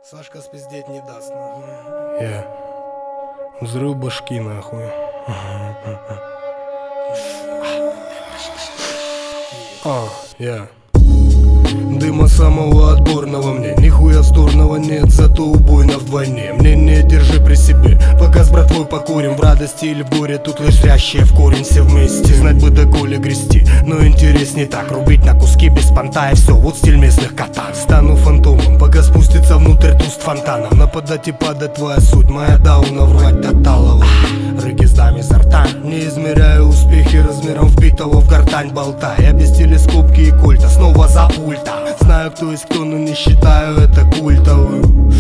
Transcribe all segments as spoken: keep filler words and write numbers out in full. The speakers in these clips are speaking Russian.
Сашка спиздеть не даст, нахуй. Я. Взрыв башки, нахуй. А, я. Дыма самого отборного мне нихуя сдорного нет, зато убойно вдвойне. Мнение держи при себе, пока с братвой покурим. В радости или в горе тут лишь рящие в корень все вместе. Знать бы доколе грести, но интересней так. Рубить на куски без понта и все, вот стиль местных катан. Стану фантомом, пока спустится внутрь туст фонтаном. Нападать и падать твоя суть, моя дауна врать до талого. Рыки с дами изо рта, не измеряю успехи размером вбитого в гортань болта. Я без телескопки и кольта, снова за пультом. Знаю, кто есть кто, но не считаю это культовым.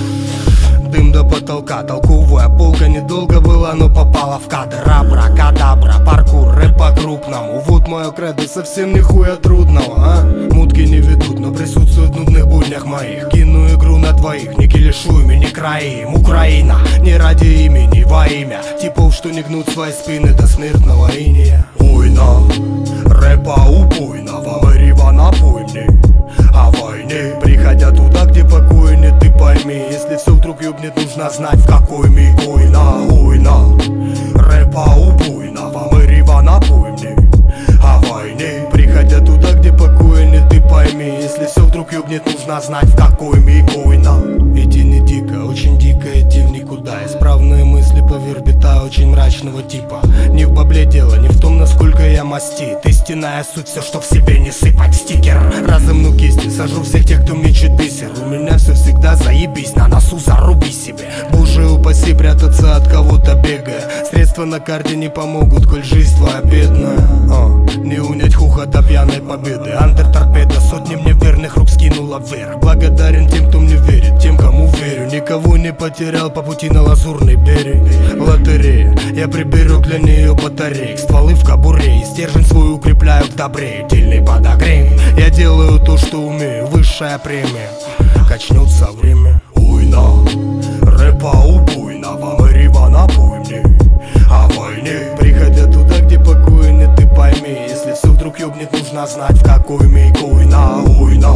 Дым до потолка, толковая полка недолго была, но попала в кадр. Абракадабра, паркур, рэп по-крупному. Вот мое кредо, совсем нихуя трудного, а? Мутки не ведут, но присутствуют в нудных буднях моих. Кину игру на двоих, не килишуем и не краим. Украина, не ради имени, во имя типов, что не гнут свои спины до смертного иния. Война, рэпа убойного, Мэри-Ва, напой мне о войне. Приходя туда, где покоя нет, ты пойми, если все вдруг ёбнет, нужно знать, в какой миг. Война, война, рэпа убойного, Мэри-Ва, напой мне о войне. Приходя туда, где покоя нет, ты пойми, если все вдруг ёбнет, нужно знать, в какой миг. Война. Идти не дико, очень дико идти в никуда. Исправные мысли по вербита очень мрачного типа. Не в бабле дело, не в том, насколько я мастит. Истинная суть, все, что в себе не сыпать стикер. Разомну кисти, сажу всех тех, кто мечет бисер. У меня все всегда заебись, на носу заруби себе. Боже упаси прятаться от кого-то бегая. Средства на карте не помогут, коль жизнь твоя бедная. О, не унять хохота пьяной победы. Антер-торпеда сотни мне верных рук скинула вверх. Благодарен тем, кто мне верит, тем, кому верю. Никого не потерял по пути на лазурный берег. Лотерея, я приберу для нее батареек. Стволы в кобуре и стержень свой укрепляю к добре. Дельный подогрей, я делаю то, что умею. Высшая премия, качнется время. Война, рэпа убойного, Мэри-Ва, напой мне о войне. Приходя туда, где покоя нет, ты пойми, если все вдруг ёбнет, нужно знать, в какой миг. Война, война,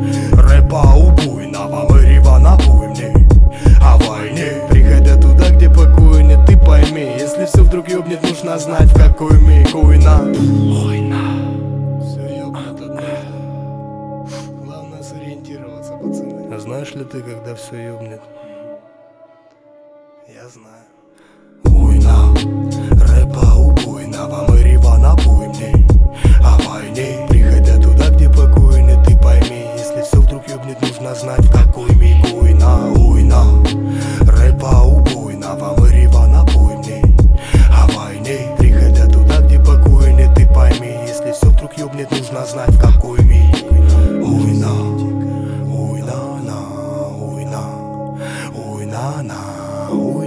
рэпа убойного, Мэри-Ва, напой мне о войне. Приходя туда, где покоя нет, ты пойми, если все вдруг ёбнет, нужно знать, в какой миг. Война, война. Все ёбнет однажды. Главное сориентироваться, пацаны. А знаешь ли ты, когда все ёбнет? Я знаю. Война, рэпа убойного, Мэри-Ва, напой мне о войне. Приходя туда, где покоя нет, ты пойми, если все вдруг ёбнет, нужно знать, в какой миг. Война, война, рэпа убойного, Мэри-Ва, напой мне о войне. Приходя туда, где покоя нет, ты пойми, если все вдруг ёбнет, нужно знать, в какой миг. Война, война, на, война, война, на, война.